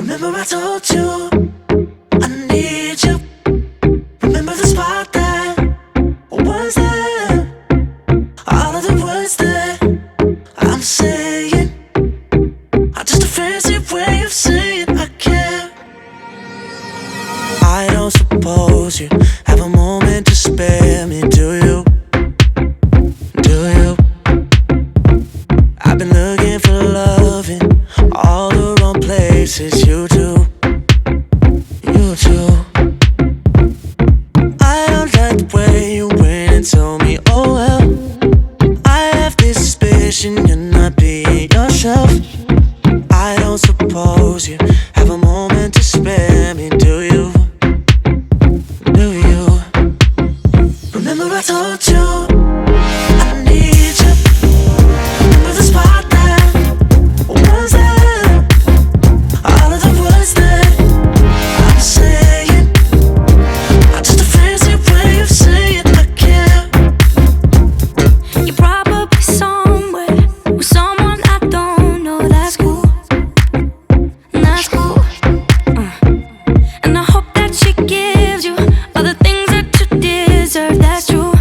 Remember I told you I need you. Remember the spot that was there. All of the words that I'm saying are just a fancy way of saying I care. I don't suppose you have a moment to spare me, do you? Do you? I've been looking for love in all the wrong places. You do, you do. I don't like the way you went and told me, oh well, I have this suspicion you're not being yourself. I don't suppose you have a moment to spare me, do you? Do you? Remember I told you I need you. Remember the spot that was there. All of the words that I'm saying are just a fancy way of saying I care. You're probably somewhere with someone I don't know. That's cool. That's cool. And I hope that she gives you all the things that you deserve. That's true.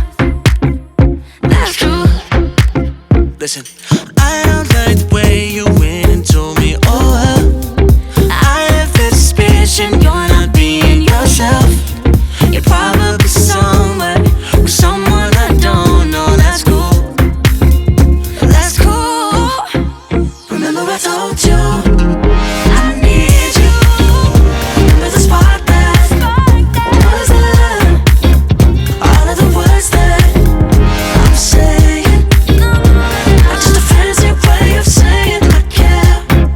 That's true. Listen, I don't like the way you went and told me, oh well, I have this suspicion you're not being yourself. You're probably somewhere with someone I don't know. That's cool. That's cool. Remember I told you I need you. Remember the spot that was there. All of the words that I'm saying are just a fancy way of saying I care.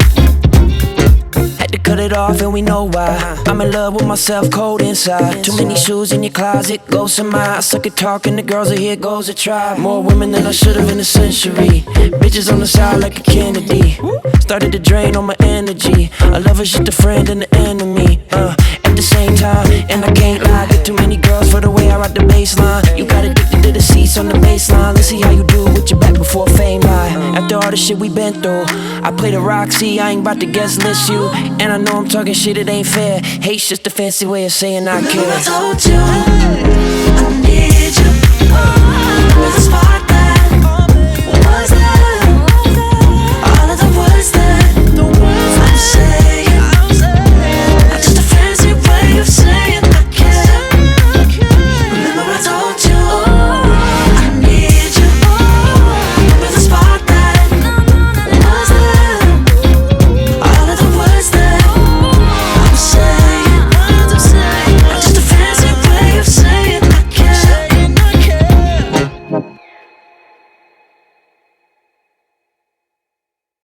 Had to cut it off and we know why. I'm in love with myself, cold inside. Too many shoes in your closet, ghosts in my. I suck at talking, the girls are here, goes a try. More women than I should've in a century. Bitches on the side like a Kennedy. Started to drain all my energy. I love her, she's the friend and the enemy. At the same time, and I can't lie. Get too many girls for the way I ride the baseline. You got addicted to the seats on the baseline. Let's see how you do with your back before fame lie. After all the shit we been through, I play the Roxy, I ain't about to guest list you. And I know I'm talking shit, it ain't fair. Hate's just a fancy way of saying I care. Remember I told you